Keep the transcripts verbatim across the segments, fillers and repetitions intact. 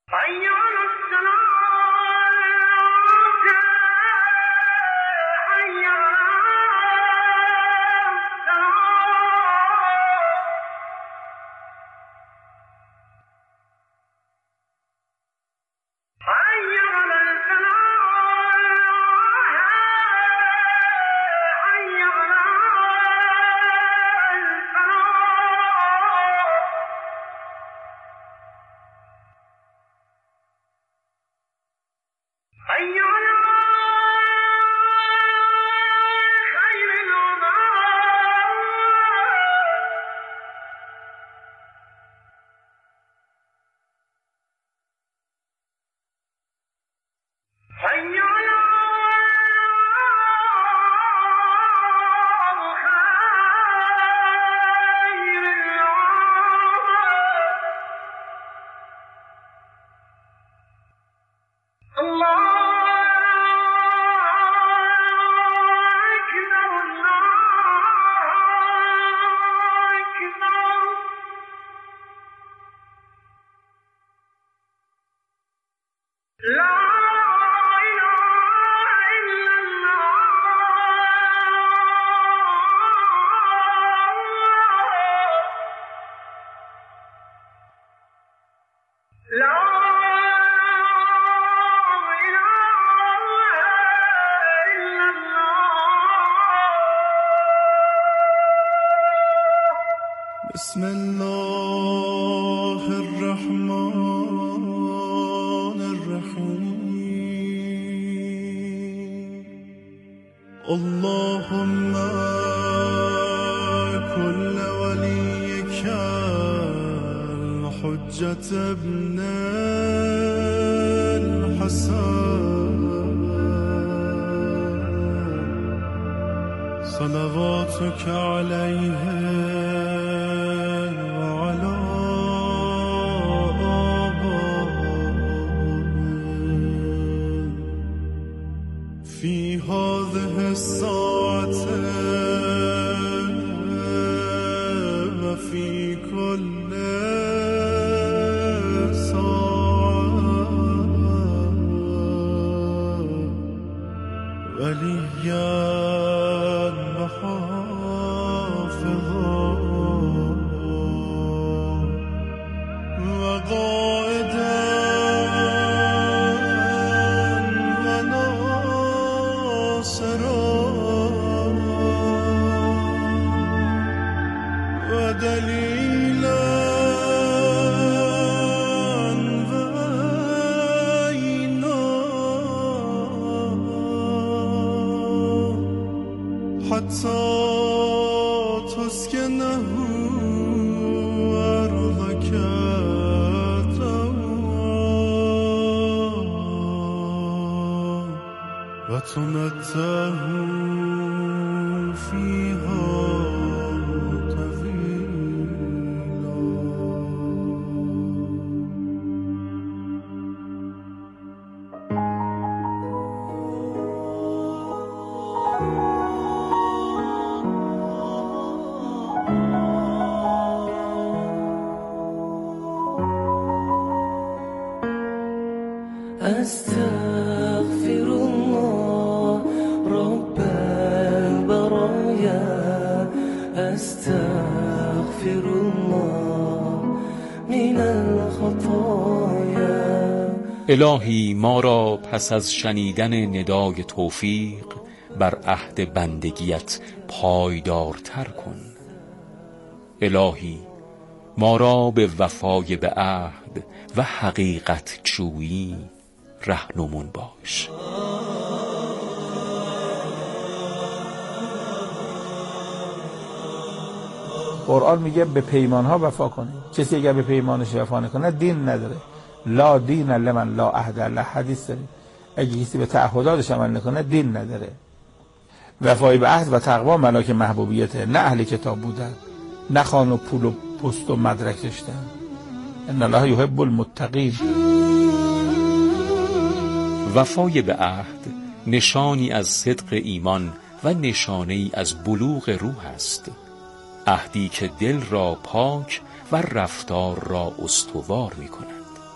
بسم الله الرحمن الرحیم اللهم كل وليك الحجة ابن الحسن صلواتك عليه في هذه الساعة وفي كل ساعة وليا وحافظا وقائدا ودليلا وعينا حتى تسكنه أرضك طوعا وتمتعه فيها أستغفر الله رب البرايا أستغفر الله من الخطايا. الهی ما را پس از شنیدن ندای توفیق بر عهد بندگیت پایدارتر کن. الهی ما را به وفای به عهد و حقیقت جویی رهنمون باش. قرآن میگه به پیمان ها وفا کنید. کسی اگر به پیمانش وفا نکنه دین نداره. لا دین لمن لا عهد له، حدیث داریم. اگه کسی به تعهداتش عمل نکنه دین نداره. وفای به عهد و تقوا ملاک محبوبیته، نه اهل کتاب بودن، نه خان و پول و پست و مدرک داشتن. ان الله یحب المتقین. وفای به عهد نشانی از صدق ایمان و نشانه‌ای از بلوغ روح است. عهدی که دل را پاک و رفتار را استوار می کند.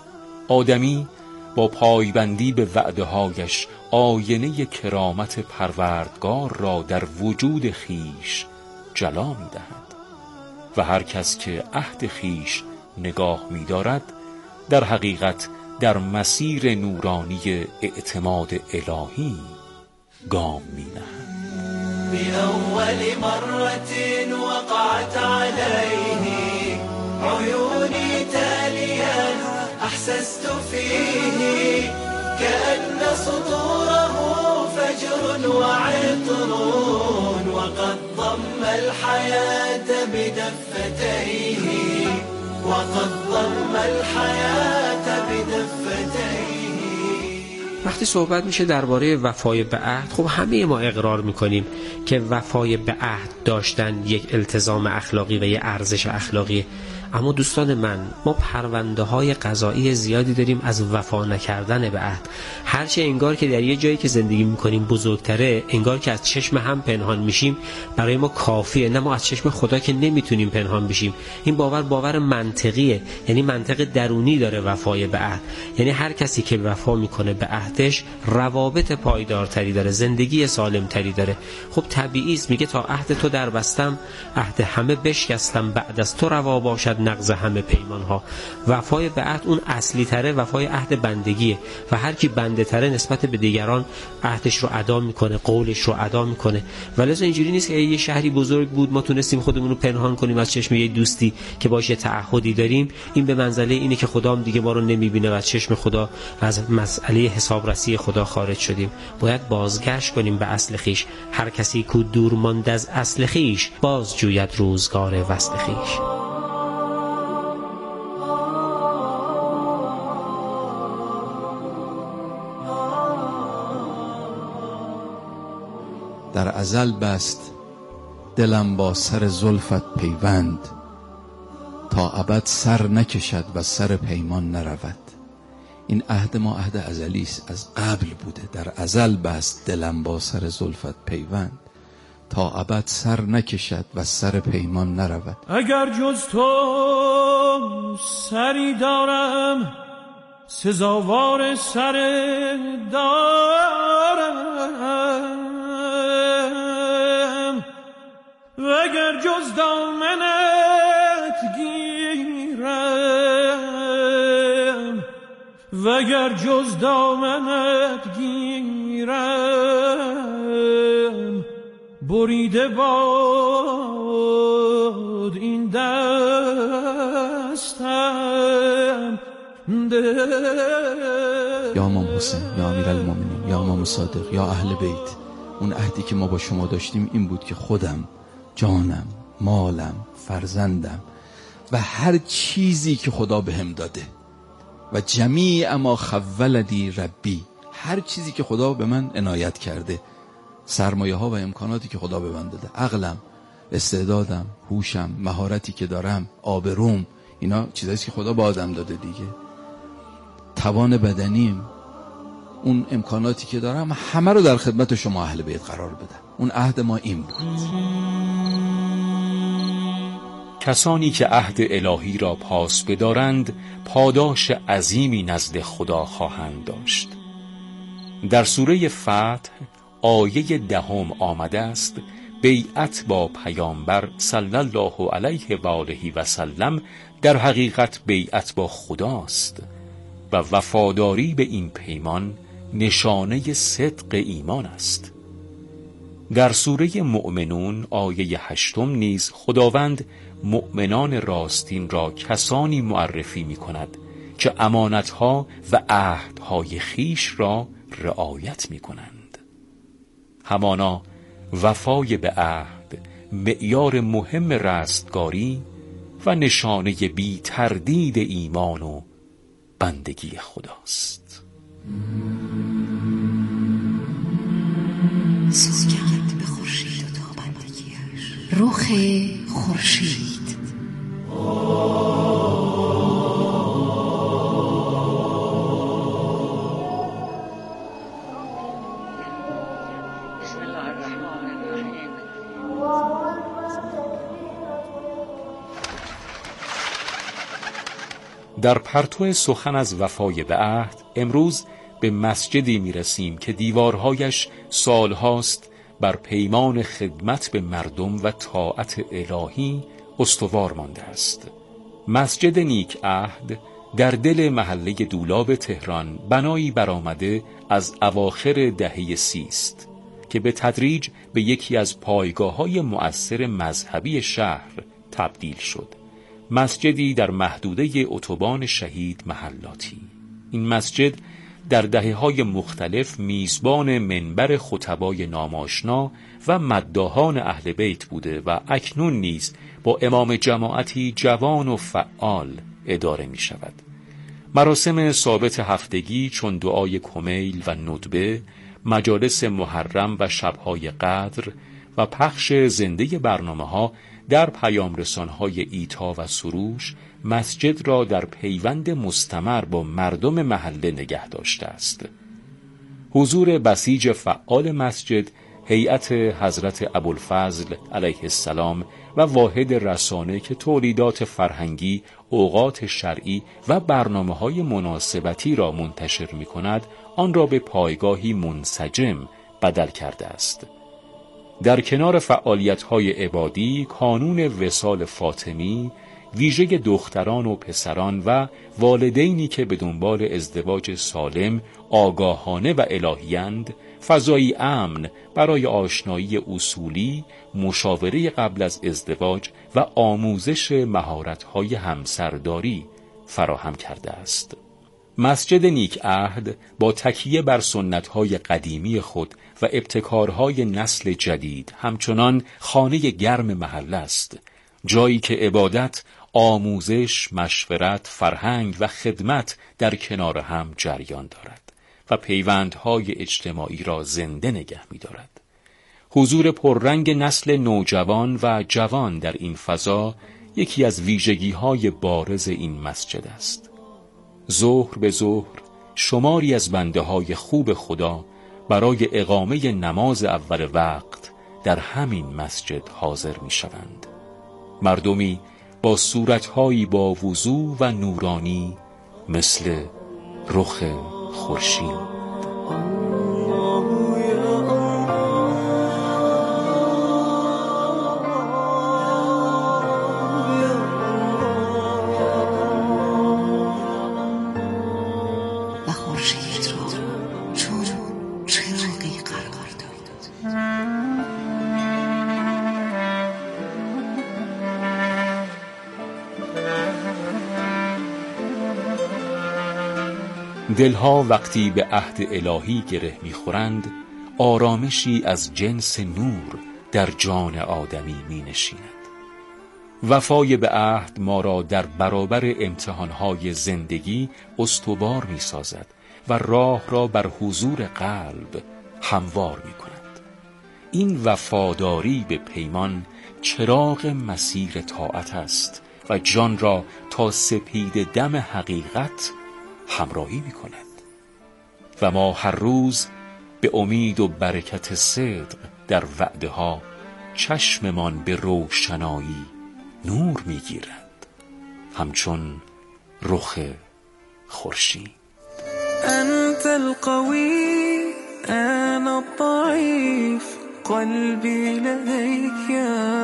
آدمی با پایبندی به وعده‌هایش آینه کرامت پروردگار را در وجود خیش جلا می دهد و هر کس که عهد خیش نگاه می دارد در حقیقت در مسیر نورانی اعتماد الهی گام می نهد. بأول مرة وقعت عليه عيوني تاليا أحسست فيه كأن سطوره فجر وعطر وقد ضم الحياة بدفتيه وقد ضم الحياة بدفتيه. وقتی صحبت میشه درباره وفای به عهد، خب همه ما اقرار میکنیم که وفای به عهد داشتن یک التزام اخلاقی و یک ارزش اخلاقی. اما دوستان من، ما پرونده های قضایی زیادی داریم از وفا نکردن به عهد. هرچه انگار که در یه جایی که زندگی میکنیم بزرگتره، انگار که از چشم هم پنهان میشیم برای ما کافیه، نه ما از چشم خدا که نمیتونیم پنهان بشیم. این باور باور منطقیه، یعنی منطق درونی داره وفای به عهد. یعنی هر کسی که وفا میکنه به عهدش روابط پایدارتری داره، زندگی سالمتری داره. خب طبیعی است، میگه تا عهد تو در بستم عهد همه بشکستم، بعد از تو روا باشد نقض همه پیمان ها. وفای به عهد اون اصلی تره، وفای عهد بندگیه و هر کی بنده تره نسبت به دیگران عهدش رو ادا میکنه، قولش رو ادا میکنه. ولی اینجوری نیست که یه شهری بزرگ بود ما تونستیم خودمون رو پنهان کنیم از چشم یه دوستی که باشه یه تعهدی داریم. این به منزله اینه که خدا هم دیگه ما رو نمیبینه و از چشم خدا از مسئله حسابرسی خدا خارج شدیم. باید بازگشت کنیم به اصل خیش. هر کسی کو دور ماند از اصل خیش، باز جوید روزگار وصل خیش. در ازل بست دلم با سر زلفت پیوند، تا ابد سر نکشد و سر پیمان نرود. این عهد ما عهد ازلی است، از قبل بوده. در ازل بست دلم با سر زلفت پیوند، تا ابد سر نکشد و سر پیمان نرود. اگر جز تو سری دارم سزاوار سر دارم، وگر جز دامنت گیرم، وگر جز دامنت گیرم، بریده باد این دستم. یا امام حسین، یا امیرالمومنین، یا امام صادق، یا اهل بیت، اون عهدی که ما با شما داشتیم این بود که خودم، جانم، مالم، فرزندم و هر چیزی که خدا بهم داده و جمیع ما خولدی ربی، هر چیزی که خدا به من عنایت کرده، سرمایه ها و امکاناتی که خدا به من داده، عقلم، استعدادم، هوشم، مهارتی که دارم، آبروم، اینا چیزایی که خدا به آدم داده دیگه، توان بدنیم، اون امکاناتی که دارم، همه رو در خدمت شما اهل بیت قرار بدم. اون عهد ما این بود. کسانی که عهد الهی را پاس بدارند پاداش عظیمی نزد خدا خواهند داشت. در سوره فتح آیه دهم آمده است: بیعت با پیامبر صلی الله علیه و آله و سلم در حقیقت بیعت با خداست و وفاداری به این پیمان نشانه صدق ایمان است. در سوره مؤمنون آیه هشتم نیز خداوند مؤمنان راستین را کسانی معرفی می کند که امانتها و عهدهای خیش را رعایت می کنند. همانا وفای به عهد معیار مهم رستگاری و نشانه بی تردید ایمان و بندگی خداست. سوگند به خورشید و تابندگیش، رخ خورشید. بسم الله الرحمن الرحیم. در پرتو سخن از وفای به عهد امروز به مسجدی می رسیم که دیوارهایش سالهاست بر پیمان خدمت به مردم و طاعت الهی استوار مانده است. مسجد نیک عهد در دل محله دولاب تهران بنایی برآمده از اواخر دهه سی است که به تدریج به یکی از پایگاه‌های مؤثر مذهبی شهر تبدیل شد. مسجدی در محدوده اتوبان شهید محلاتی. این مسجد در دهه‌های مختلف میزبان منبر خطبای ناماشنا و مداحان اهل بیت بوده و اکنون نیز با امام جماعتی جوان و فعال اداره می شود. مراسم ثابت هفتگی چون دعای کمیل و ندبه، مجالس محرم و شبهای قدر و پخش زنده برنامه‌ها در پیامرسان‌های ایتا و سروش مسجد را در پیوند مستمر با مردم محله نگه داشته است. حضور بسیج فعال مسجد، هیئت حضرت ابوالفضل علیه السلام و واحد رسانه که تولیدات فرهنگی، اوقات شرعی و برنامه‌های مناسبتی را منتشر می‌کند، آن را به پایگاهی منسجم بدل کرده است. در کنار فعالیت‌های عبادی، کانون وصال فاطمی ویژه دختران و پسران و والدینی که به دنبال ازدواج سالم، آگاهانه و الهی‌اند، فضایی امن برای آشنایی اصولی، مشاوره قبل از ازدواج و آموزش مهارت‌های همسرداری فراهم کرده است. مسجد نیک عهد با تکیه بر سنت‌های قدیمی خود و ابتکارهای نسل جدید همچنان خانه گرم محله است، جایی که عبادت، آموزش، مشورت، فرهنگ و خدمت در کنار هم جریان دارد و پیوندهای اجتماعی را زنده نگه می‌دارد. حضور پررنگ نسل نوجوان و جوان در این فضا یکی از ویژگی‌های بارز این مسجد است. ظهر به ظهر شماری از بنده‌های خوب خدا برای اقامه نماز اول وقت در همین مسجد حاضر می‌شوند. مردمی با صورت‌هایی با وضوح و نورانی مثل رخ خورشید. دلها وقتی به عهد الهی گره می‌خورند، آرامشی از جنس نور در جان آدمی می‌نشیند. وفای به عهد ما را در برابر امتحانهای زندگی استوار می‌سازد و راه را بر حضور قلب هموار می‌کند. این وفاداری به پیمان چراغ مسیر طاعت است و جان را تا سپید دم حقیقت همراهی می کند و ما هر روز به امید و برکت صدق در وعده ها چشممان به روشنایی نور می گیرد همچون رخ خورشید. انت القوی انا الضعیف قلبی لدیک یا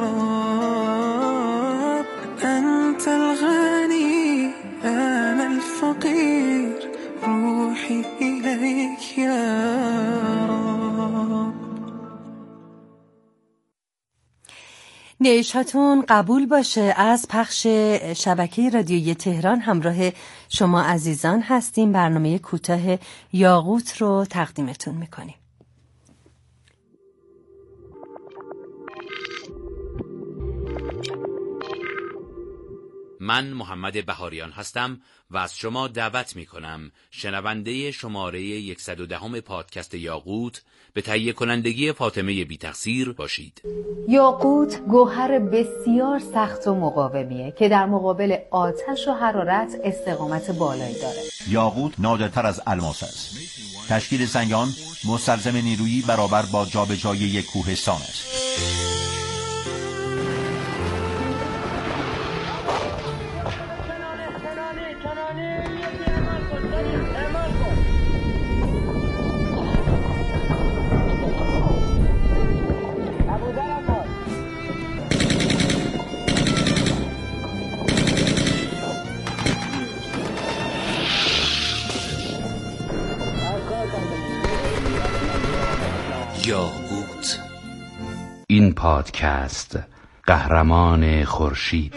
رب انت الغنی انا الفقیر روحی الیک یا رب. نیشاتون قبول باشه. از پخش شبکه رادیویی تهران همراه شما عزیزان هستیم. برنامه کوتاه یاقوت رو تقدیمتون میکنیم. من محمد بهاریان هستم و از شما دعوت می کنم شنونده شماره صد و ده پادکست یاقوت به تهیه کنندگی فاطمه بی تقصیر باشید. یاقوت گوهر بسیار سخت و مقاومیه که در مقابل آتش و حرارت استقامت بالایی داره. یاقوت نادرتر از الماس است. تشکیل سنگان مستلزم نیرویی برابر با جابجایی یک کوهستان است. این پادکست قهرمان خورشید.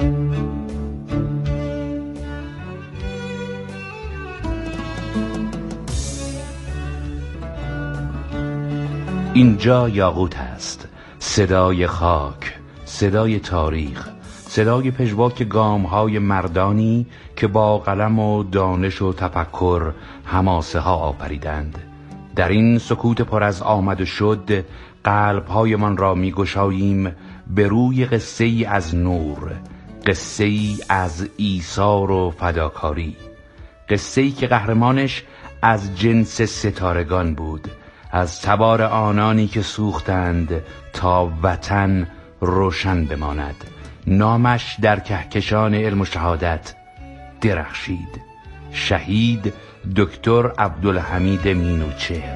اینجا یاقوت است، صدای خاک، صدای تاریخ، صدای پژواک گام‌های مردانی که با قلم و دانش و تفکر حماسه ها آفریدند. در این سکوت پر از آمد و شد قلب‌هایمان را می‌گشاییم به روی قصه ای از نور، قصه ای از ایثار و فداکاری، قصه ای که قهرمانش از جنس ستارگان بود، از تبار آنانی که سوختند تا وطن روشن بماند. نامش در کهکشان علم و شهادت درخشید. شهید دکتر عبدالحمید مینوچهر.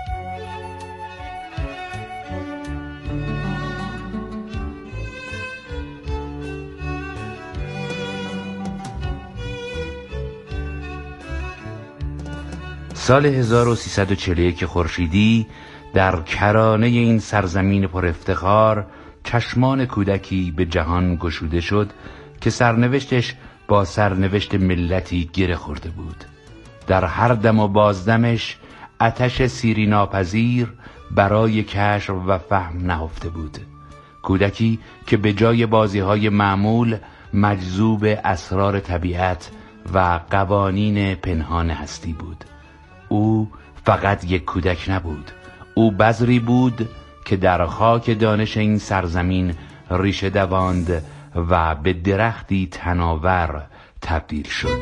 سال هزار و سیصد و چهل و یک خورشیدی در کرانه این سرزمین پر افتخار چشمان کودکی به جهان گشوده شد که سرنوشتش با سرنوشت ملتی گره خورده بود. در هر دم و بازدمش آتش سیری ناپذیر برای کشف و فهم نهفته بود. کودکی که به جای بازی‌های معمول مجذوب اسرار طبیعت و قوانین پنهان هستی بود. او فقط یک کودک نبود، او بذری بود که در خاک دانش این سرزمین ریشه دواند و به درختی تناور تبدیل شد.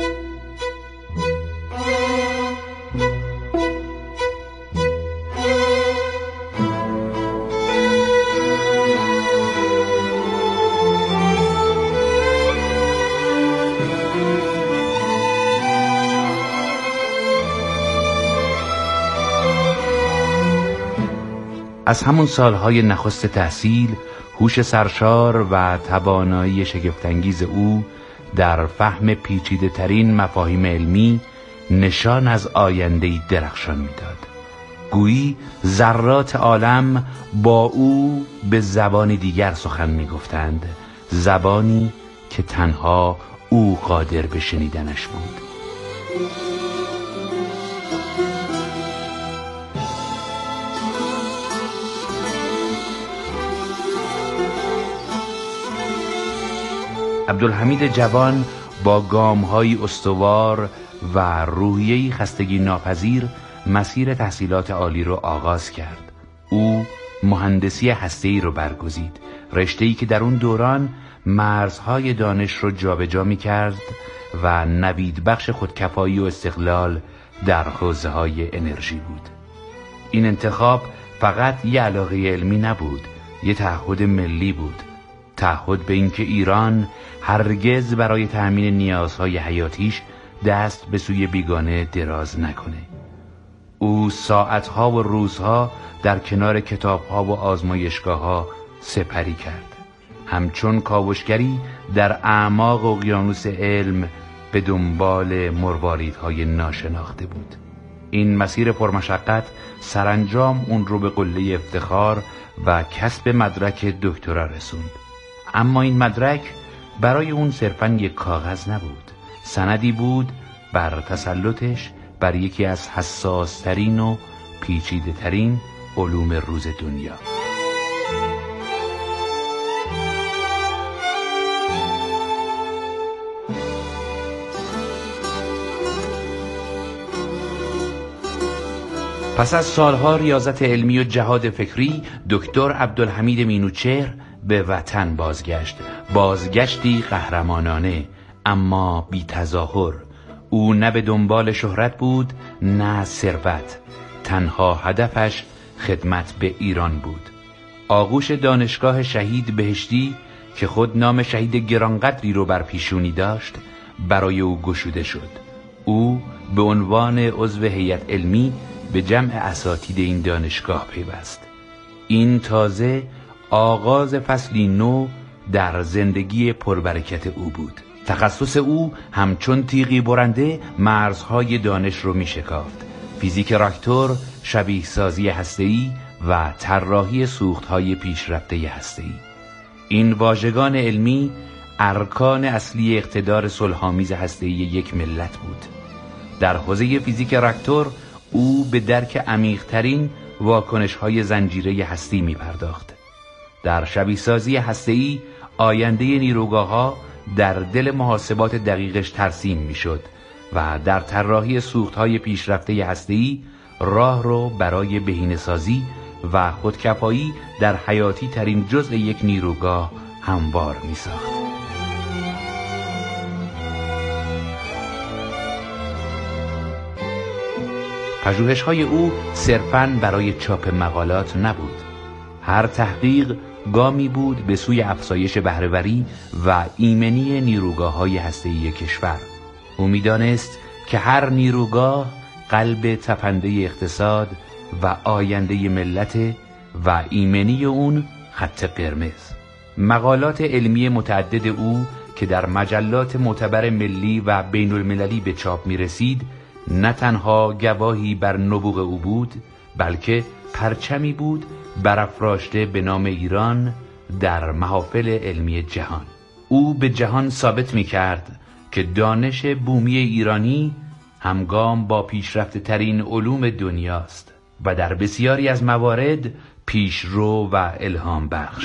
از همون سالهای نخست تحصیل هوش سرشار و توانایی شگفت‌انگیز او در فهم پیچیده ترین مفاهیم علمی نشان از آینده‌ای درخشان می‌داد. گویی ذرات عالم با او به زبان دیگر سخن می‌گفتند، زبانی که تنها او قادر به شنیدنش بود. عبدالحمید جوان با گام‌های استوار و روحیه‌ای خستگی ناپذیر مسیر تحصیلات عالی را آغاز کرد. او مهندسی هسته‌ای را برگزید، رشته‌ای که در اون دوران مرزهای دانش را جابجا می‌کرد و نوید بخش خودکفایی و استقلال در حوزه‌های انرژی بود. این انتخاب فقط یه علاقه علمی نبود، یه تعهد ملی بود. تعهد به اینکه ایران هرگز برای تأمین نیازهای حیاتیش دست به سوی بیگانه دراز نکنه. او ساعتها و روزها در کنار کتابها و آزمایشگاهها سپری کرد، همچون کاوشگری در اعماق اقیانوس علم به دنبال مرواریدهای ناشناخته بود. این مسیر پرمشقت سرانجام اون رو به قله افتخار و کسب مدرک دکترا رسوند. اما این مدرک برای اون صرفاً یک کاغذ نبود، سندی بود بر تسلطش بر یکی از حساس‌ترین و پیچیده‌ترین علوم روز دنیا. پس از سالها ریاضت علمی و جهاد فکری، دکتر عبدالحمید مینوچهر به وطن بازگشت. بازگشتی قهرمانانه اما بی تظاهر. او نه به دنبال شهرت بود نه ثروت، تنها هدفش خدمت به ایران بود. آغوش دانشگاه شهید بهشتی که خود نام شهید گرانقدری رو بر پیشونی داشت برای او گشوده شد. او به عنوان عضو هیئت علمی به جمع اساتید این دانشگاه پیوست. این تازه آغاز فصلی نو در زندگی پربرکت او بود. تخصص او همچون تیغی برنده مرزهای دانش رو می شکافت. فیزیک راکتور، شبیه سازی هسته‌ای و طراحی سوخت‌های پیشرفته هسته‌ای. این واژگان علمی ارکان اصلی اقتدار صلح‌آمیز هسته‌ای یک ملت بود. در حوزه فیزیک راکتور او به درک عمیق‌ترین واکنش‌های زنجیره هستی می‌پرداخت. در شبیه‌سازی هسته‌ای آینده نیروگاه‌ها در دل محاسبات دقیقش ترسیم می‌شد و در طراحی سوخت‌های پیشرفته هسته‌ای راه رو برای بهینه‌سازی و خودکفایی در حیاتی ترین جزء یک نیروگاه هموار می‌ساخت. پژوهش‌های او صرفاً برای چاپ مقالات نبود. هر تحقیق گامی بود به سوی افزایش بهره‌وری و ایمنی نیروگاه‌های هسته‌ای کشور. او می‌دانست که هر نیروگاه قلب تپنده اقتصاد و آینده ملت و ایمنی اون خط قرمز. مقالات علمی متعدد او که در مجلات معتبر ملی و بین المللی به چاپ می رسید نه تنها گواهی بر نبوغ او بود، بلکه پرچمی بود برافراشته به نام ایران در محافل علمی جهان. او به جهان ثابت می کرد که دانش بومی ایرانی همگام با پیشرفته ترین علوم دنیاست و در بسیاری از موارد پیشرو و الهام بخش.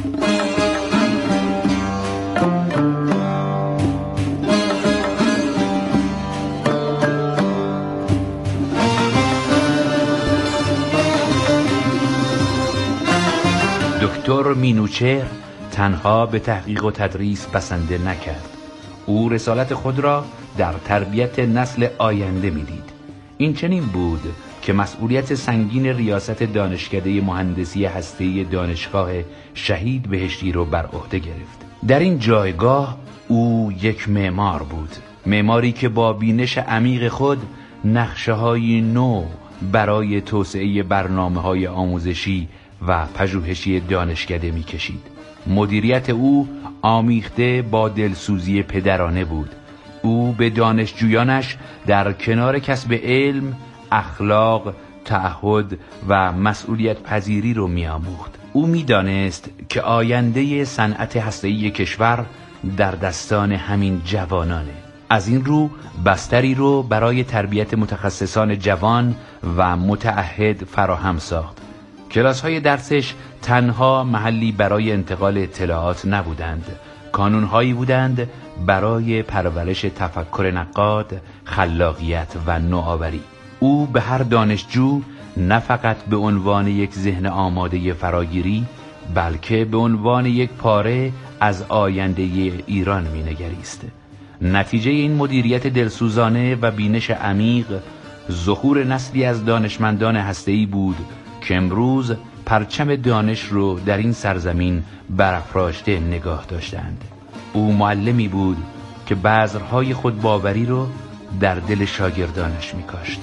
دکتر مینوچهر تنها به تحقیق و تدریس بسنده نکرد. او رسالت خود را در تربیت نسل آینده می‌دید. این چنین بود که مسئولیت سنگین ریاست دانشکده مهندسی هسته‌ای دانشگاه شهید بهشتی را بر عهده گرفت. در این جایگاه او یک معمار بود، معماری که با بینش عمیق خود نقشه‌های نو برای توسعه برنامه‌های آموزشی و پژوهشی دانشکده می‌کشید. مدیریت او آمیخته با دلسوزی پدرانه بود. او به دانشجویانش در کنار کسب علم، اخلاق، تعهد و مسئولیت پذیری رو می‌آموخت. او می‌دانست که آینده صنعت هسته‌ای کشور در دستان همین جوانانه. از این رو بستری رو برای تربیت متخصصان جوان و متعهد فراهم ساخت. کلاس‌های درسش تنها محلی برای انتقال اطلاعات نبودند، کانون‌هایی بودند برای پرورش تفکر نقاد، خلاقیت و نوآوری. او به هر دانشجو نه فقط به عنوان یک ذهن آماده فراگیری، بلکه به عنوان یک پاره از آینده ایران می‌نگریست. نتیجه این مدیریت دلسوزانه و بینش عمیق ظهور نسلی از دانشمندان هسته‌ای بود که امروز پرچم دانش رو در این سرزمین برافراشته نگاه داشتند. او معلمی بود که بذرهای خودباوری رو در دل شاگردانش می‌کاشت.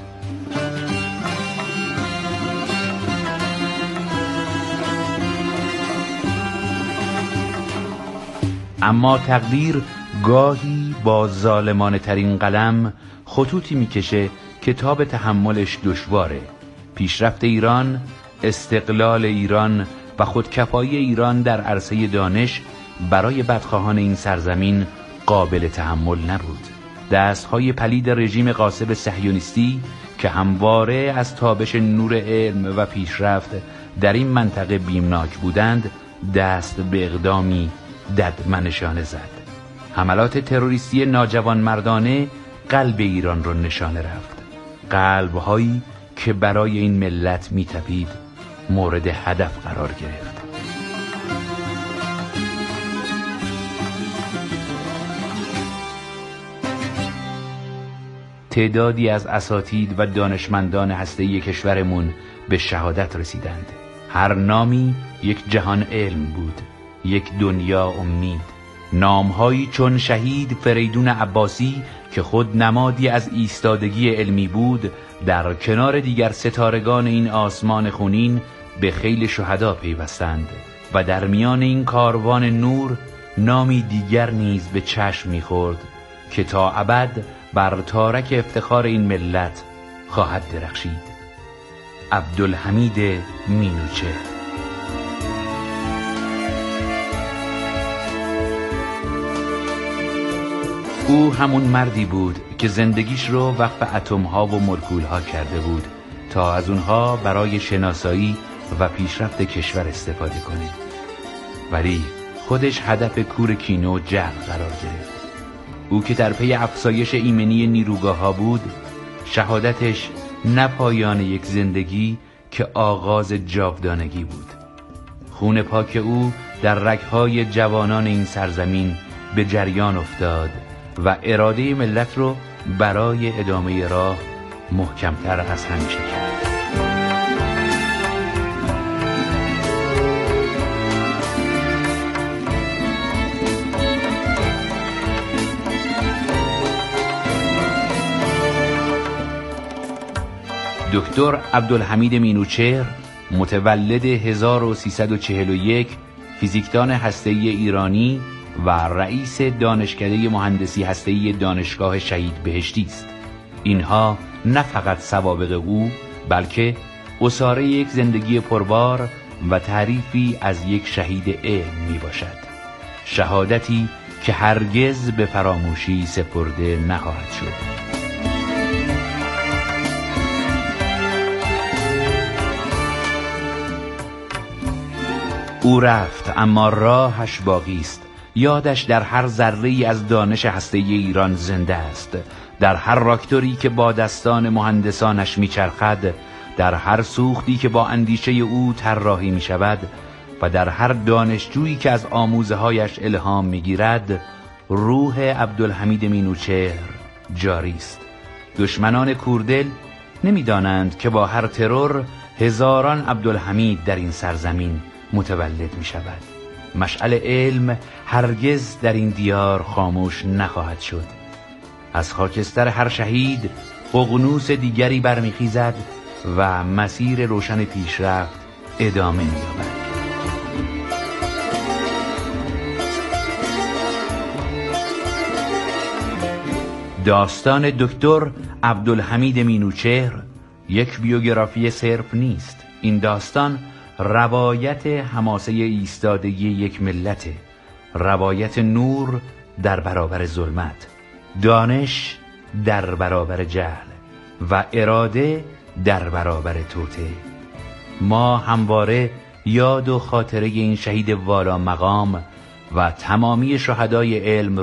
اما تقدیر گاهی با ظالمانه ترین قلم خطوطی میکشه که تاب تحملش دشواره. پیشرفت ایران، استقلال ایران و خودکفایی ایران در عرصه دانش برای بدخواهان این سرزمین قابل تحمل نبود. دستهای پلید رژیم غاصب صهیونیستی که همواره از تابش نور علم و پیشرفت در این منطقه بیمناک بودند، دست به اقدامی ددمنشانه زد. حملات تروریستی ناجوانمردانه قلب ایران را نشانه رفت. قلب‌هایی که برای این ملت می‌تپید مورد هدف قرار گرفت. تعدادی از اساتید و دانشمندان هسته‌ای کشورمون به شهادت رسیدند. هر نامی یک جهان علم بود، یک دنیا امید. نامهایی چون شهید فریدون عباسی که خود نمادی از ایستادگی علمی بود، در کنار دیگر ستارگان این آسمان خونین به خیل شهدا پیوستند و در میان این کاروان نور نامی دیگر نیز به چشم می‌خورد که تا ابد بر تارک افتخار این ملت خواهد درخشید. عبدالحمید مینوچهر. او همون مردی بود که زندگیش رو وقف اتم‌ها و مولکول‌ها کرده بود تا از اونها برای شناسایی و پیشرفت کشور استفاده کنه، ولی خودش هدف کور کینه و جهل قرار گرفت. او که در پی افزایش ایمنی نیروگاه‌ها بود، شهادتش نه پایان یک زندگی که آغاز جاودانگی بود. خون پاک او در رگ‌های جوانان این سرزمین به جریان افتاد و اراده ملت رو برای ادامه راه محکمتر از همیشه کرد. دکتر عبدالحمید مینوچهر متولد هزار و سیصد و چهل و یک، فیزیکدان هسته‌ای ایرانی و رئیس دانشکده مهندسی هسته‌ای دانشگاه شهید بهشتی است. اینها نه فقط سوابق او، بلکه اساره یک زندگی پربار و تعریفی از یک شهید علم می باشد. شهادتی که هرگز به فراموشی سپرده نخواهد شد. او رفت اما راهش باقی است. یادش در هر ذره‌ای از دانش هسته‌ای ایران زنده است، در هر راکتوری که با دستان مهندسانش میچرخد، در هر سوختی که با اندیشه او طراحی می شود و در هر دانشجویی که از آموزه‌هایش الهام میگیرد. روح عبدالحمید مینوچهر جاری است. دشمنان کوردل نمیدانند که با هر ترور هزاران عبدالحمید در این سرزمین متولد می شود. مشعل علم هرگز در این دیار خاموش نخواهد شد. از خاکستر هر شهید ققنوس دیگری برمیخیزد و مسیر روشن پیشرفت ادامه می‌یابد. داستان دکتر عبدالحمید مینوچهر یک بیوگرافی صرف نیست. این داستان روایت حماسه ایستادگی یک ملت، روایت نور در برابر ظلمت، دانش در برابر جهل و اراده در برابر توطئه. ما همواره یاد و خاطره این شهید والا مقام و تمامی شهدای علم